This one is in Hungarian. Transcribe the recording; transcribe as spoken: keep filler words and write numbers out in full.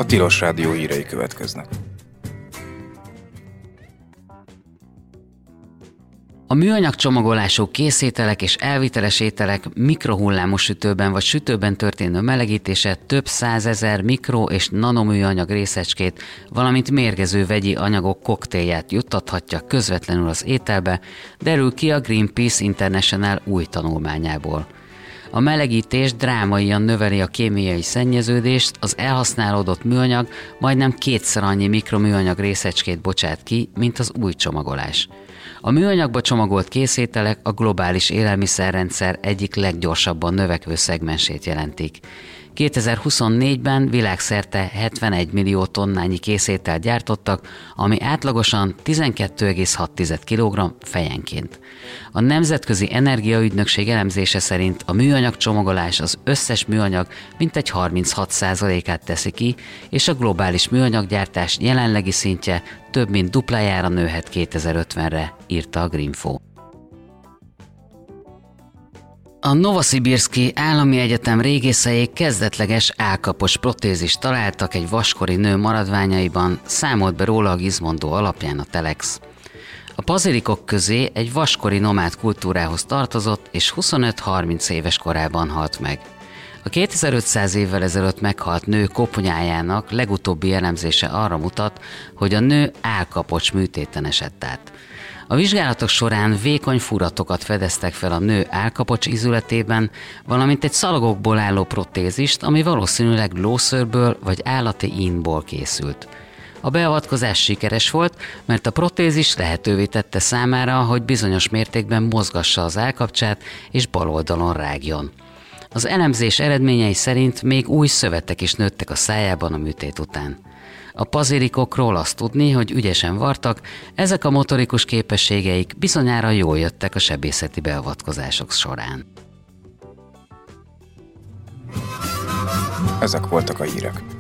Tilos Rádió hírei következnek. A műanyag csomagolású készételek és elviteles ételek mikrohullámos sütőben vagy sütőben történő melegítése több százezer mikro- és nanoműanyag részecskét, valamint mérgező vegyi anyagok koktélját juttathatja közvetlenül az ételbe, derül ki a Greenpeace International új tanulmányából. A melegítés drámaian növeli a kémiai szennyeződést, az elhasználódott műanyag majdnem kétszer annyi mikroműanyag részecskét bocsát ki, mint az új csomagolás. A műanyagba csomagolt készételek a globális élelmiszerrendszer egyik leggyorsabban növekvő szegmensét jelentik. kétezer-huszonnégyben világszerte hetvenegy millió tonnányi készételt gyártottak, ami átlagosan tizenkét egész hat kilogramm fejenként. A Nemzetközi Energiaügynökség elemzése szerint a műanyag csomagolás az összes műanyag mintegy harminchat százalékát teszi ki, és a globális műanyaggyártás jelenlegi szintje több mint duplájára nőhet kétezer-ötvenre, írta a Greenfo. A Novosibirszki Állami Egyetem régészei kezdetleges állkapocs protézist találtak egy vaskori nő maradványaiban, számolt be róla a Gizmondo alapján a Telex. A pazilikok közé egy vaskori nomád kultúrához tartozott, és huszonöt-harminc éves korában halt meg. A kétezer-ötszáz évvel ezelőtt meghalt nő koponyájának legutóbbi elemzése arra mutat, hogy a nő állkapocs műtéten esett át. A vizsgálatok során vékony furatokat fedeztek fel a nő állkapocs ízületében, valamint egy szalagokból álló protézist, ami valószínűleg lószőrből vagy állati ínból készült. A beavatkozás sikeres volt, mert a protézis lehetővé tette számára, hogy bizonyos mértékben mozgassa az állkapcsát és bal oldalon rágjon. Az elemzés eredményei szerint még új szövetek is nőttek a szájában a műtét után. A pazilikokról azt tudni, hogy ügyesen vartak, ezek a motorikus képességeik bizonyára jól jöttek a sebészeti beavatkozások során. Ezek voltak a hírek.